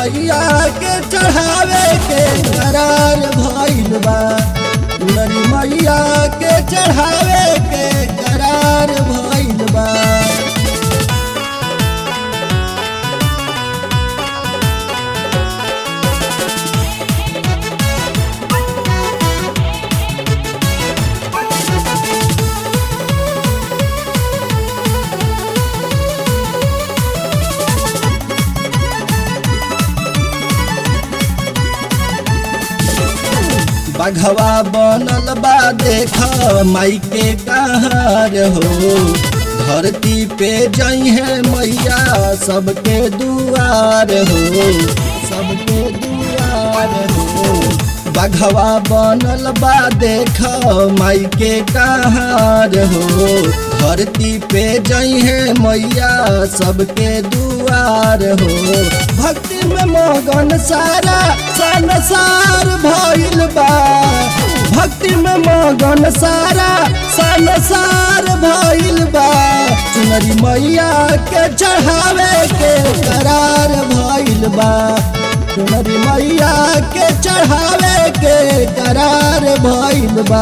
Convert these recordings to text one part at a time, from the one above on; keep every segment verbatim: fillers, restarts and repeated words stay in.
मैया के चढ़ावे के करार भइल बा। चुनरी मैया के चढ़ावे के करार भइल बा। बघवा बनल बा देख माई के कहार हो। धरती पे जई है मैया सबके दुआर हो, सबके दुआर हो। बघवा बनल बा देख माई के कहार हो। धरती पे जई है मैया सबके दुआर हो। भक्ति में मगन सारा संसार भइल बा। भक्ति में मगन सारा संसार भइल बा। चुनरी मैया के चढ़ावे के करार भइल बा। चुनरी मैया के चढ़ावे के करार भइल बा।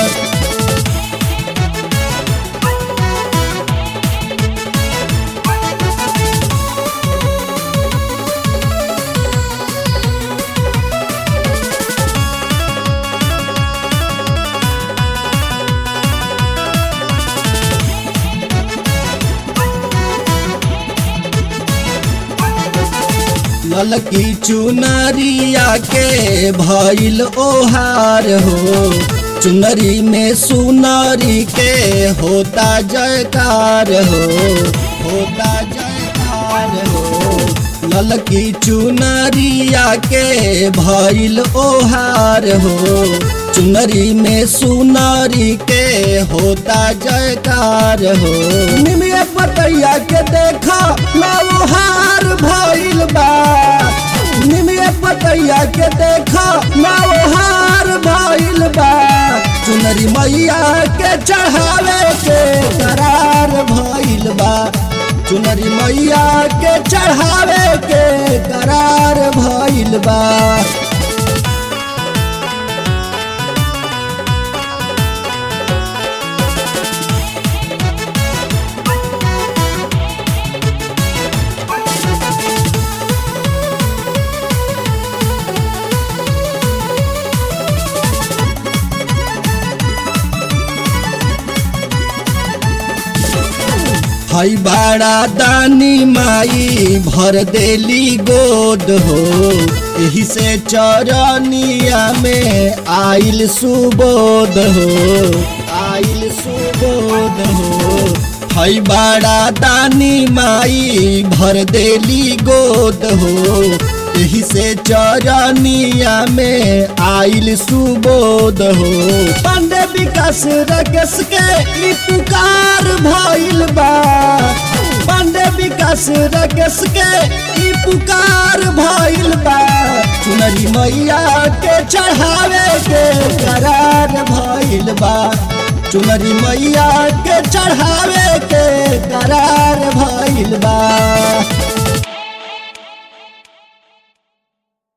ललकी चुनरिया के भइल ओहार हो। चुनरी में सुनरी के होता जयकार हो, होता जयकार हो। ललकी चुनरिया के भइल ओहार हो। चुनरी में सुनरी के होता जयकार हो। निमिया पतैया के देखा नवहार भइल बा। निमिया पतैया के देखा नवहार भइल बा। चुनरी मैया के चढ़ावे के करार भइल बा। चुनरी मैया के चढ़ावे के करार भइल बा। हई बाड़ा दानी माई भर देली गोद हो। एही से चरनिया में आइल सुबोध हो, आइल सुबोध हो। हई बाड़ा दानी माई भर देली गोद हो। एही से चरनिया में आइल सुबोध हो। पांडे विकास राकेश के ई पुकार भइल बा। पांडे विकास राकेश के ई पुकार भइल बा। चुनरी मैया के चढ़ावे के करार भइल बा। चुनरी मैया के चढ़ा